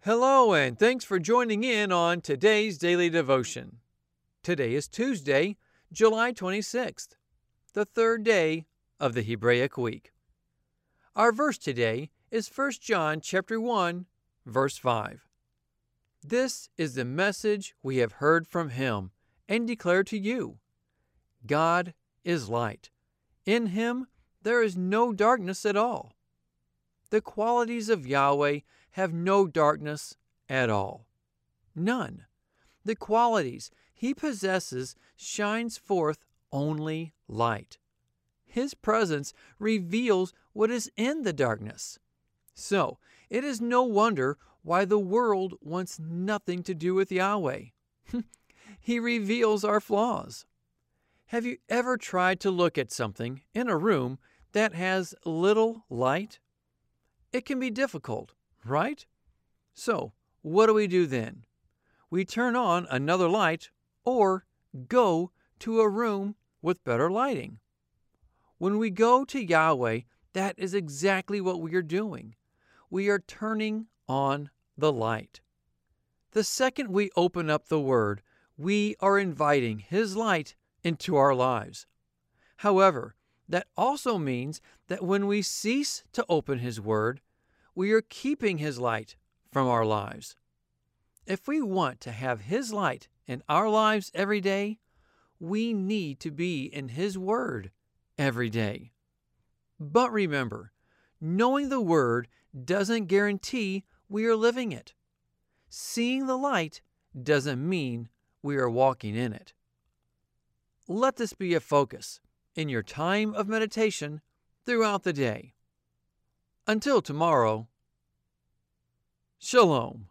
Hello, and thanks for joining in on today's daily devotion. Today is Tuesday, July 26th, the third day of the Hebraic week. Our verse today is 1 John chapter 1, verse 5. This is the message we have heard from him and declare to you. God is light. In him there is no darkness at all. The qualities of Yahweh have no darkness at all. None. The qualities he possesses shines forth only light. His presence reveals what is in the darkness. So, it is no wonder why the world wants nothing to do with Yahweh. He reveals our flaws. Have you ever tried to look at something in a room that has little light? It can be difficult, right? So, what do we do then? We turn on another light or go to a room with better lighting. When we go to Yahweh, that is exactly what we are doing. We are turning on the light. The second we open up the Word, we are inviting His light into our lives. However, that also means that when we cease to open His Word, we are keeping His light from our lives. If we want to have His light in our lives every day, we need to be in His Word every day. But remember, knowing the Word doesn't guarantee we are living it. Seeing the light doesn't mean we are walking in it. Let this be a focus in your time of meditation throughout the day. Until tomorrow, Shalom.